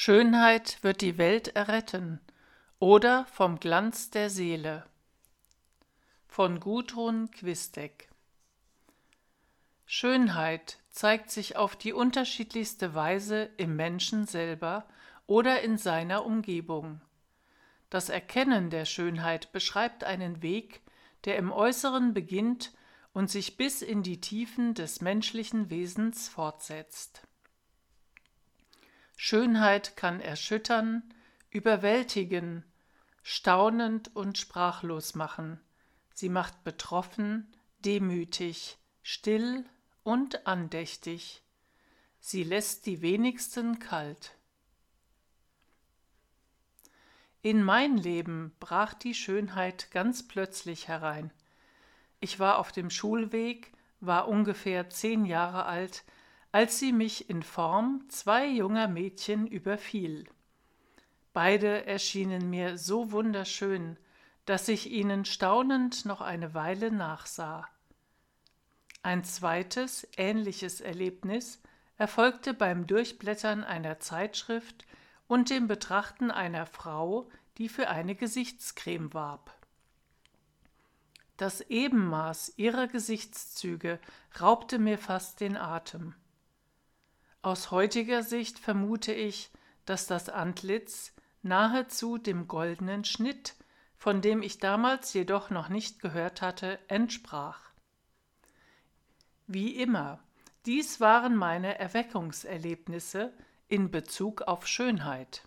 Schönheit wird die Welt erretten oder vom Glanz der Seele. Von Gudrun Quistek. Schönheit zeigt sich auf die unterschiedlichste Weise im Menschen selber oder in seiner Umgebung. Das Erkennen der Schönheit beschreibt einen Weg, der im Äußeren beginnt und sich bis in die Tiefen des menschlichen Wesens fortsetzt. Schönheit kann erschüttern, überwältigen, staunend und sprachlos machen. Sie macht betroffen, demütig, still und andächtig. Sie lässt die wenigsten kalt. In mein Leben brach die Schönheit ganz plötzlich herein. Ich war auf dem Schulweg, war ungefähr 10 Jahre alt, als sie mich in Form 2 junger Mädchen überfiel. Beide erschienen mir so wunderschön, dass ich ihnen staunend noch eine Weile nachsah. Ein zweites, ähnliches Erlebnis erfolgte beim Durchblättern einer Zeitschrift und dem Betrachten einer Frau, die für eine Gesichtscreme warb. Das Ebenmaß ihrer Gesichtszüge raubte mir fast den Atem. Aus heutiger Sicht vermute ich, dass das Antlitz nahezu dem goldenen Schnitt, von dem ich damals jedoch noch nicht gehört hatte, entsprach. Wie immer, dies waren meine Erweckungserlebnisse in Bezug auf Schönheit.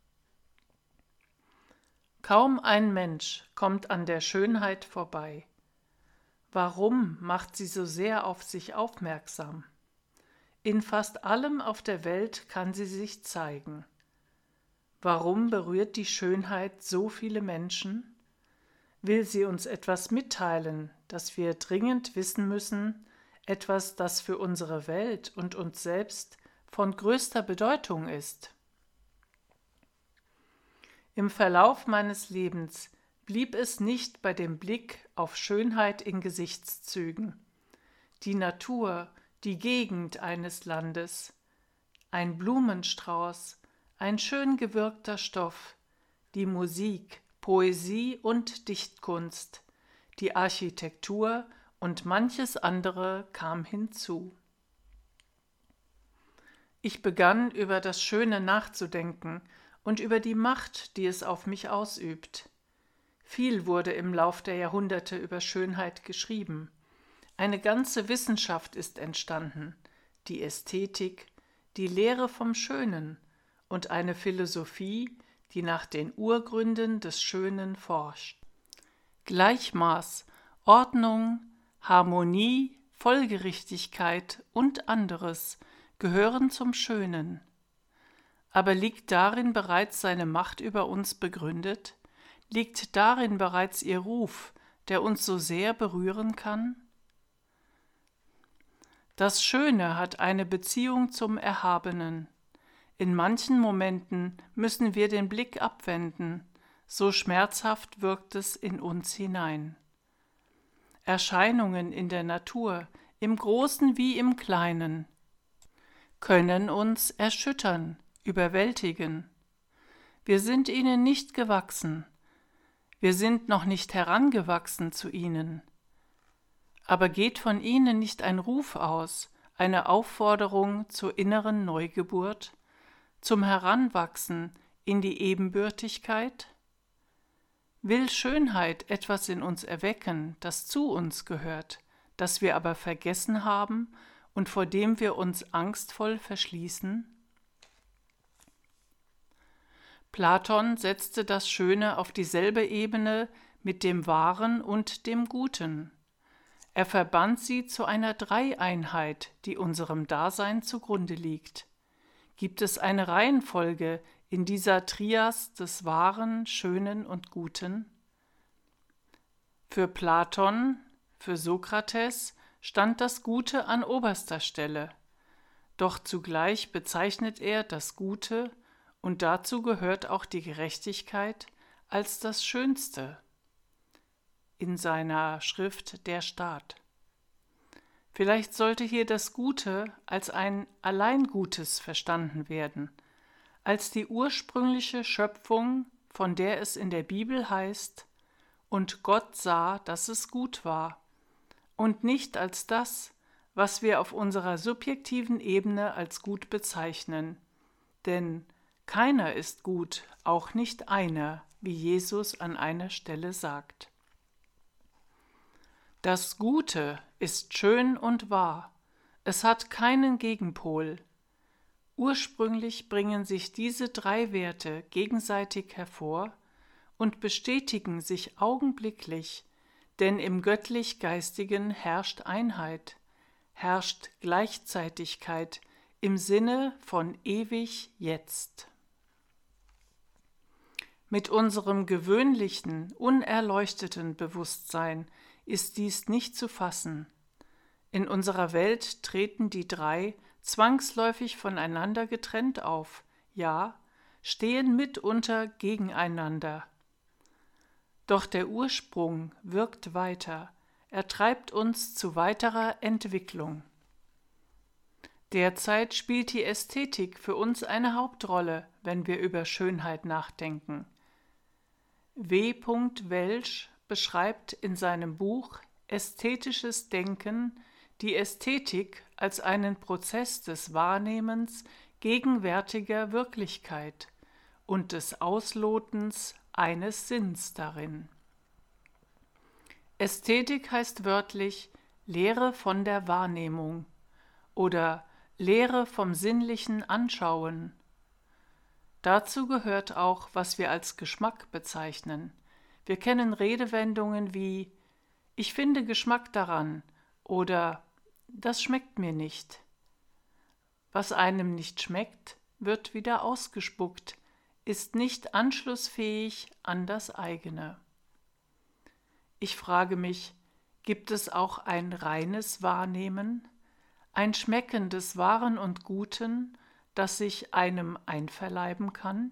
Kaum ein Mensch kommt an der Schönheit vorbei. Warum macht sie so sehr auf sich aufmerksam? In fast allem auf der Welt kann sie sich zeigen. Warum berührt die Schönheit so viele Menschen? Will sie uns etwas mitteilen, das wir dringend wissen müssen, etwas, das für unsere Welt und uns selbst von größter Bedeutung ist? Im Verlauf meines Lebens blieb es nicht bei dem Blick auf Schönheit in Gesichtszügen. Die Natur, die Gegend eines Landes, ein Blumenstrauß, ein schön gewirkter Stoff, die Musik, Poesie und Dichtkunst, die Architektur und manches andere kam hinzu. Ich begann über das Schöne nachzudenken und über die Macht, die es auf mich ausübt. Viel wurde im Lauf der Jahrhunderte über Schönheit geschrieben. Eine ganze Wissenschaft ist entstanden, die Ästhetik, die Lehre vom Schönen und eine Philosophie, die nach den Urgründen des Schönen forscht. Gleichmaß, Ordnung, Harmonie, Folgerichtigkeit und anderes gehören zum Schönen. Aber liegt darin bereits seine Macht über uns begründet? Liegt darin bereits ihr Ruf, der uns so sehr berühren kann? Das Schöne hat eine Beziehung zum Erhabenen. In manchen Momenten müssen wir den Blick abwenden, so schmerzhaft wirkt es in uns hinein. Erscheinungen in der Natur, im Großen wie im Kleinen, können uns erschüttern, überwältigen. Wir sind ihnen nicht gewachsen, wir sind noch nicht herangewachsen zu ihnen. Aber geht von ihnen nicht ein Ruf aus, eine Aufforderung zur inneren Neugeburt, zum Heranwachsen in die Ebenbürtigkeit? Will Schönheit etwas in uns erwecken, das zu uns gehört, das wir aber vergessen haben und vor dem wir uns angstvoll verschließen? Platon setzte das Schöne auf dieselbe Ebene mit dem Wahren und dem Guten. Er verband sie zu einer Dreieinheit, die unserem Dasein zugrunde liegt. Gibt es eine Reihenfolge in dieser Trias des Wahren, Schönen und Guten? Für Platon, für Sokrates stand das Gute an oberster Stelle. Doch zugleich bezeichnet er das Gute, und dazu gehört auch die Gerechtigkeit, als das Schönste. In seiner Schrift Der Staat. Vielleicht sollte hier das Gute als ein Alleingutes verstanden werden, als die ursprüngliche Schöpfung, von der es in der Bibel heißt, und Gott sah, dass es gut war, und nicht als das, was wir auf unserer subjektiven Ebene als gut bezeichnen. Denn keiner ist gut, auch nicht einer, wie Jesus an einer Stelle sagt. Das Gute ist schön und wahr, es hat keinen Gegenpol. Ursprünglich bringen sich diese drei Werte gegenseitig hervor und bestätigen sich augenblicklich, denn im Göttlich-Geistigen herrscht Einheit, herrscht Gleichzeitigkeit im Sinne von ewig jetzt. Mit unserem gewöhnlichen, unerleuchteten Bewusstsein ist dies nicht zu fassen. In unserer Welt treten die drei zwangsläufig voneinander getrennt auf, ja, stehen mitunter gegeneinander. Doch der Ursprung wirkt weiter, er treibt uns zu weiterer Entwicklung. Derzeit spielt die Ästhetik für uns eine Hauptrolle, wenn wir über Schönheit nachdenken. W. Welsch beschreibt in seinem Buch Ästhetisches Denken die Ästhetik als einen Prozess des Wahrnehmens gegenwärtiger Wirklichkeit und des Auslotens eines Sinns darin. Ästhetik heißt wörtlich Lehre von der Wahrnehmung oder Lehre vom sinnlichen Anschauen. Dazu gehört auch, was wir als Geschmack bezeichnen. Wir kennen Redewendungen wie „Ich finde Geschmack daran“ oder „Das schmeckt mir nicht“. Was einem nicht schmeckt, wird wieder ausgespuckt, ist nicht anschlussfähig an das eigene. Ich frage mich, gibt es auch ein reines Wahrnehmen, ein Schmecken des Wahren und Guten, das sich einem einverleiben kann?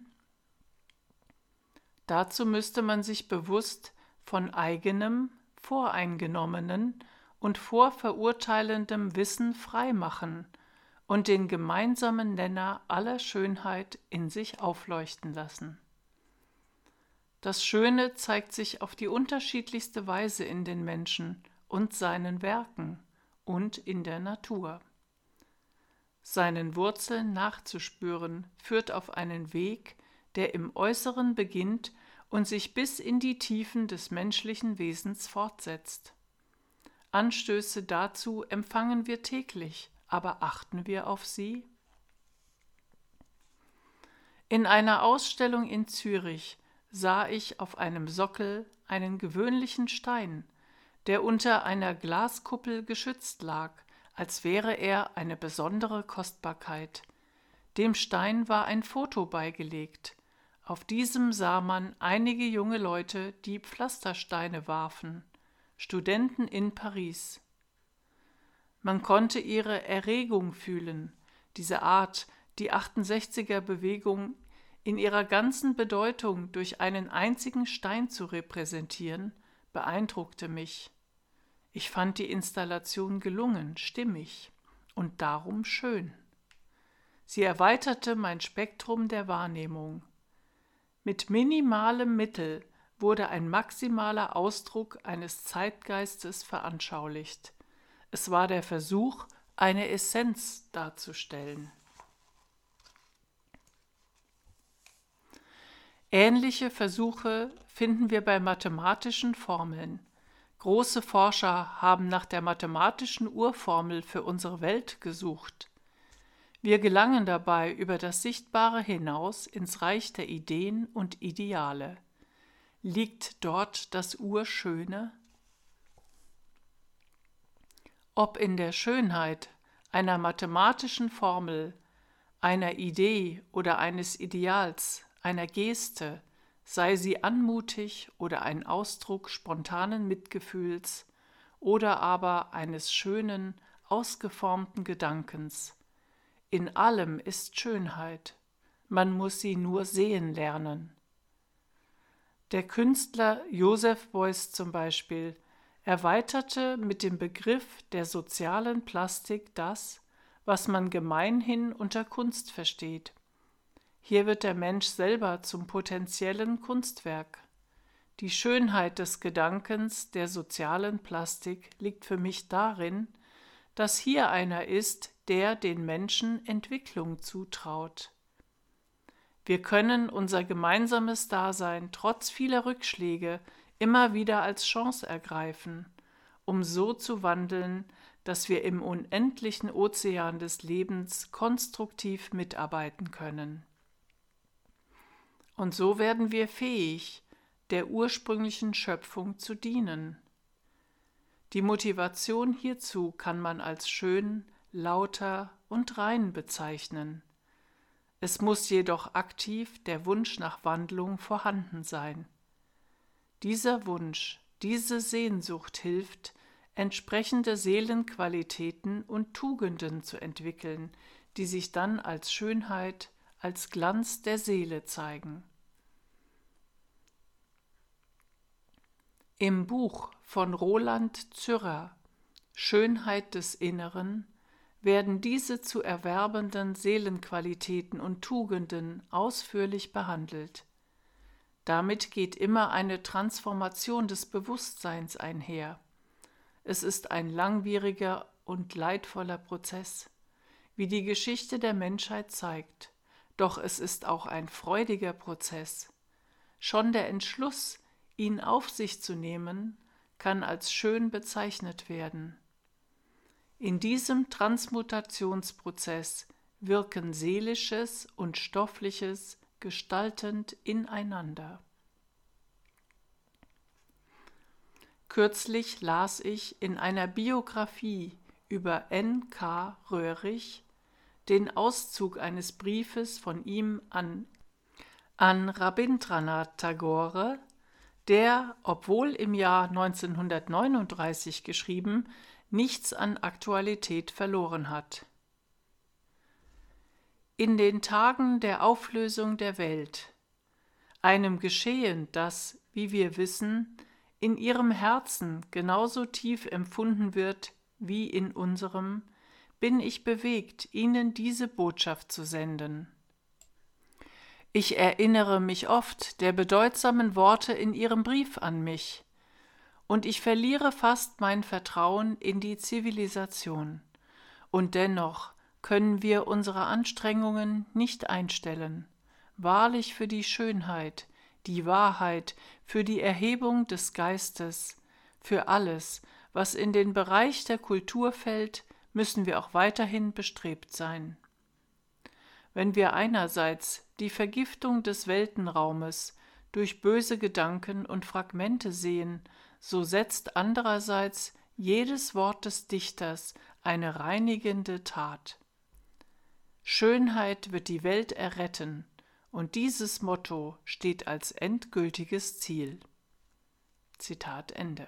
Dazu müsste man sich bewusst von eigenem, voreingenommenen und vorverurteilendem Wissen freimachen und den gemeinsamen Nenner aller Schönheit in sich aufleuchten lassen. Das Schöne zeigt sich auf die unterschiedlichste Weise in den Menschen und seinen Werken und in der Natur. Seinen Wurzeln nachzuspüren, führt auf einen Weg, der im Äußeren beginnt und sich bis in die Tiefen des menschlichen Wesens fortsetzt. Anstöße dazu empfangen wir täglich, aber achten wir auf sie? In einer Ausstellung in Zürich sah ich auf einem Sockel einen gewöhnlichen Stein, der unter einer Glaskuppel geschützt lag, als wäre er eine besondere Kostbarkeit. Dem Stein war ein Foto beigelegt. Auf diesem sah man einige junge Leute, die Pflastersteine warfen, Studenten in Paris. Man konnte ihre Erregung fühlen, diese Art, die 68er-Bewegung in ihrer ganzen Bedeutung durch einen einzigen Stein zu repräsentieren, beeindruckte mich. Ich fand die Installation gelungen, stimmig und darum schön. Sie erweiterte mein Spektrum der Wahrnehmung. Mit minimalem Mittel wurde ein maximaler Ausdruck eines Zeitgeistes veranschaulicht. Es war der Versuch, eine Essenz darzustellen. Ähnliche Versuche finden wir bei mathematischen Formeln. Große Forscher haben nach der mathematischen Urformel für unsere Welt gesucht. Wir gelangen dabei über das Sichtbare hinaus ins Reich der Ideen und Ideale. Liegt dort das Urschöne? Ob in der Schönheit einer mathematischen Formel, einer Idee oder eines Ideals, einer Geste, sei sie anmutig oder ein Ausdruck spontanen Mitgefühls oder aber eines schönen, ausgeformten Gedankens. In allem ist Schönheit, man muss sie nur sehen lernen. Der Künstler Joseph Beuys zum Beispiel erweiterte mit dem Begriff der sozialen Plastik das, was man gemeinhin unter Kunst versteht. Hier wird der Mensch selber zum potenziellen Kunstwerk. Die Schönheit des Gedankens der sozialen Plastik liegt für mich darin, dass hier einer ist, der den Menschen Entwicklung zutraut. Wir können unser gemeinsames Dasein trotz vieler Rückschläge immer wieder als Chance ergreifen, um so zu wandeln, dass wir im unendlichen Ozean des Lebens konstruktiv mitarbeiten können. Und so werden wir fähig, der ursprünglichen Schöpfung zu dienen. Die Motivation hierzu kann man als schön, lauter und rein bezeichnen. Es muss jedoch aktiv der Wunsch nach Wandlung vorhanden sein. Dieser Wunsch, diese Sehnsucht hilft, entsprechende Seelenqualitäten und Tugenden zu entwickeln, die sich dann als Schönheit, als Glanz der Seele zeigen. Im Buch von Roland Zürrer »Schönheit des Inneren« werden diese zu erwerbenden Seelenqualitäten und Tugenden ausführlich behandelt. Damit geht immer eine Transformation des Bewusstseins einher. Es ist ein langwieriger und leidvoller Prozess, wie die Geschichte der Menschheit zeigt, doch es ist auch ein freudiger Prozess. Schon der Entschluss, ihn auf sich zu nehmen, kann als schön bezeichnet werden. In diesem Transmutationsprozess wirken Seelisches und Stoffliches gestaltend ineinander. Kürzlich las ich in einer Biografie über N.K. Röhrig den Auszug eines Briefes von ihm an Rabindranath Tagore, der, obwohl im Jahr 1939 geschrieben, nichts an Aktualität verloren hat. In den Tagen der Auflösung der Welt, einem Geschehen, das, wie wir wissen, in ihrem Herzen genauso tief empfunden wird wie in unserem, bin ich bewegt, Ihnen diese Botschaft zu senden. Ich erinnere mich oft der bedeutsamen Worte in Ihrem Brief an mich, und ich verliere fast mein Vertrauen in die Zivilisation. Und dennoch können wir unsere Anstrengungen nicht einstellen, wahrlich für die Schönheit, die Wahrheit, für die Erhebung des Geistes, für alles, was in den Bereich der Kultur fällt, müssen wir auch weiterhin bestrebt sein. Wenn wir einerseits die Vergiftung des Weltenraumes durch böse Gedanken und Fragmente sehen, so setzt andererseits jedes Wort des Dichters eine reinigende Tat. Schönheit wird die Welt erretten, und dieses Motto steht als endgültiges Ziel. Zitat Ende.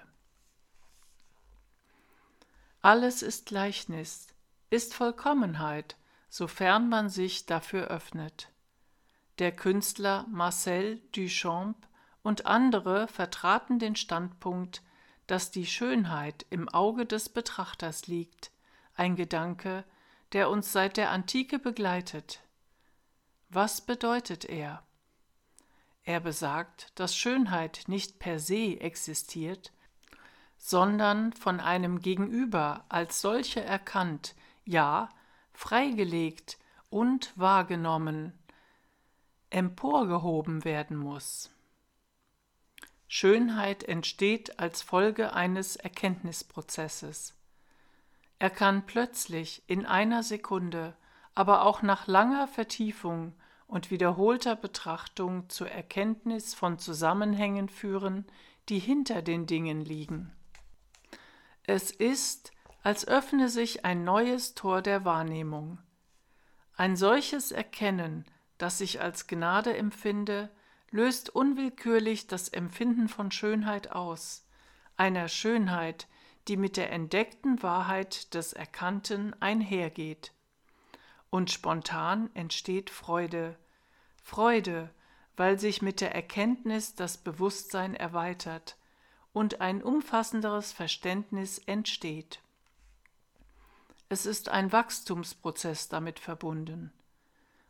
Alles ist Gleichnis, ist Vollkommenheit, sofern man sich dafür öffnet. Der Künstler Marcel Duchamp und andere vertraten den Standpunkt, dass die Schönheit im Auge des Betrachters liegt, ein Gedanke, der uns seit der Antike begleitet. Was bedeutet er? Er besagt, dass Schönheit nicht per se existiert, sondern von einem Gegenüber als solche erkannt, ja, freigelegt und wahrgenommen, emporgehoben werden muss. Schönheit entsteht als Folge eines Erkenntnisprozesses. Er kann plötzlich in einer Sekunde, aber auch nach langer Vertiefung und wiederholter Betrachtung zur Erkenntnis von Zusammenhängen führen, die hinter den Dingen liegen. Es ist, als öffne sich ein neues Tor der Wahrnehmung. Ein solches Erkennen, das ich als Gnade empfinde, löst unwillkürlich das Empfinden von Schönheit aus, einer Schönheit, die mit der entdeckten Wahrheit des Erkannten einhergeht. Und spontan entsteht Freude, weil sich mit der Erkenntnis das Bewusstsein erweitert und ein umfassenderes Verständnis entsteht. Es ist ein Wachstumsprozess damit verbunden.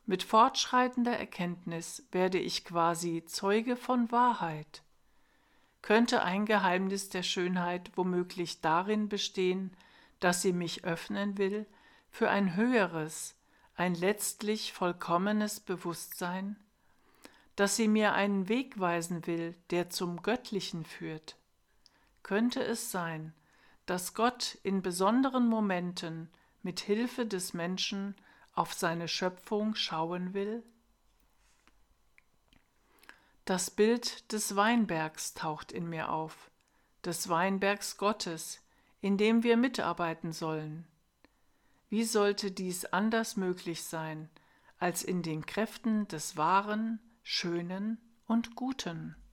Mit fortschreitender Erkenntnis werde ich quasi Zeuge von Wahrheit. Könnte ein Geheimnis der Schönheit womöglich darin bestehen, dass sie mich öffnen will für ein höheres, ein letztlich vollkommenes Bewusstsein, dass sie mir einen Weg weisen will, der zum Göttlichen führt? Könnte es sein, dass Gott in besonderen Momenten mit Hilfe des Menschen auf seine Schöpfung schauen will? Das Bild des Weinbergs taucht in mir auf, des Weinbergs Gottes, in dem wir mitarbeiten sollen. Wie sollte dies anders möglich sein, als in den Kräften des Wahren, Schönen und Guten?